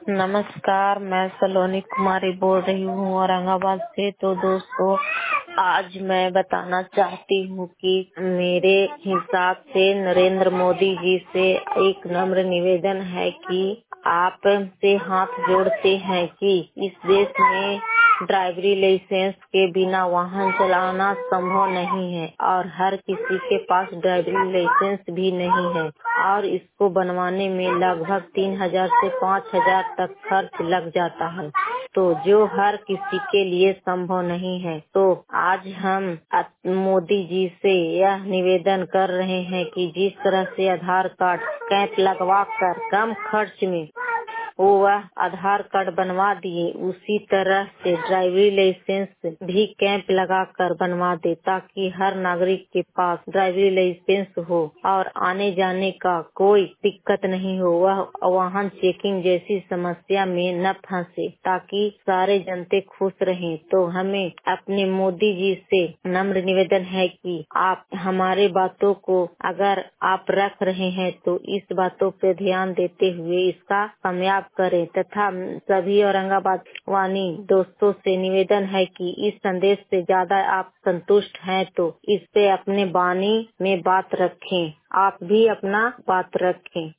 नमस्कार, मैं सलोनी कुमारी बोल रही हूँ औरंगाबाद से। तो दोस्तों, आज मैं बताना चाहती हूँ कि मेरे हिसाब से नरेंद्र मोदी जी से एक नम्र निवेदन है कि आप से हाथ जोड़ते हैं कि इस देश में ड्राइवरी लाइसेंस के बिना वाहन चलाना संभव नहीं है और हर किसी के पास ड्राइवरी लाइसेंस भी नहीं है और इसको बनवाने में लगभग 3000 से 5000 तक खर्च लग जाता है, तो जो हर किसी के लिए संभव नहीं है। तो आज हम मोदी जी से यह निवेदन कर रहे हैं कि जिस तरह से आधार कार्ड कैंप लगवा कर कम खर्च में वह आधार कार्ड बनवा दिए, उसी तरह से ड्राइवरी लाइसेंस भी कैंप लगाकर बनवा दे ताकि हर नागरिक के पास ड्राइवरी लाइसेंस हो और आने जाने का कोई दिक्कत नहीं हो, वह वाहन चेकिंग जैसी समस्या में न फंसे ताकि सारे जनते खुश रहें। तो हमें अपने मोदी जी से नम्र निवेदन है कि आप हमारे बातों को अगर आप रख रहे हैं तो इस बातों पे ध्यान देते हुए इसका कामयाब करें तथा सभी औरंगाबाद वानी दोस्तों से निवेदन है कि इस संदेश से ज्यादा आप संतुष्ट हैं तो इस पे अपने वाणी में बात रखें, आप भी अपना बात रखें।